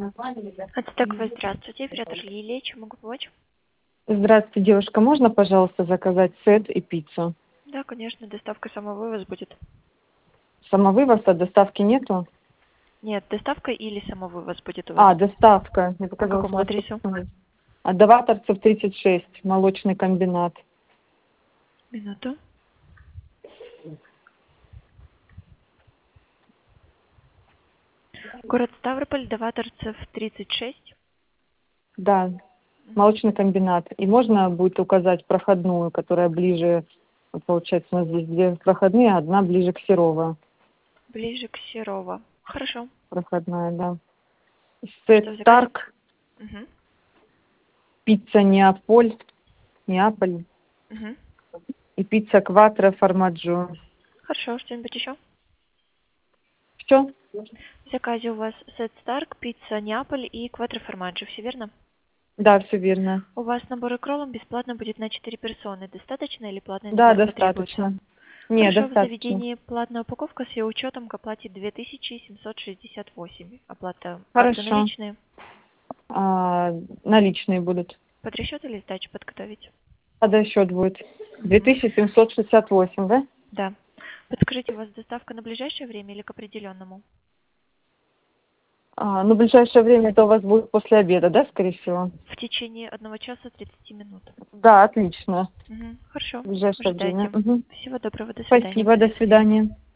Ацтекова, здравствуйте. Оператор Лилия, чем могу помочь? Здравствуйте, девушка. Можно, пожалуйста, заказать сет и пиццу? Да, конечно, доставка самовывоз будет. Самовывоз, а доставки нету? Нет, доставка или самовывоз будет у вас? Доставка. Мне По показалось, у какому вас адресу? Даваторцев 36, молочный комбинат. Минуту. Город Ставрополь, Даваторцев, 36. Да, Мгм. молочный комбинат. И можно будет указать проходную, которая ближе, вот получается, у нас здесь две проходные, одна ближе к Серово. Ближе к Серово. Хорошо. Проходная, да. Что Сет взять? Старк, Угу. пицца Неаполь Угу. и пицца Кватро Формаджо. Хорошо, что-нибудь еще? Все? В заказе у вас сет Старк, пицца Неаполь и квадроформаджо, все верно? Да, все верно. У вас набор икролом бесплатно будет на 4 персоны. Достаточно или платный Да, заказ потребуется? достаточно. Не, Хорошо, в достаточно. заведении платная упаковка с ее учетом к оплате 2768. Оплата карты Хорошо. наличные. Наличные будут. Под расчет или сдачу подготовить? Счет будет. Мгм. 2768, да? Да. Подскажите, у вас доставка на ближайшее время или к определенному? Ну, в ближайшее время это у вас будет после обеда, да, скорее всего? В течение 1 часа 30 минут. Да, отлично. Мгм. Хорошо. В ближайшее время. Ожидайте. Мгм. Всего доброго. До свидания. Спасибо, до свидания.